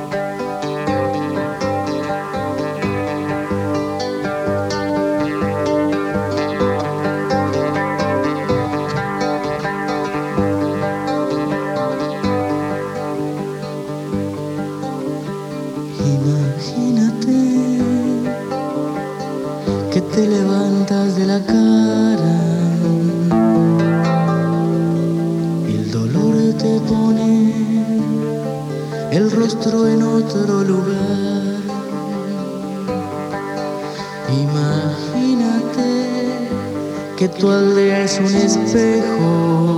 Imagínate que te levantas de la cara y el dolor te pone el rostro en otro lugar. Imagínate que tu aldea es un espejo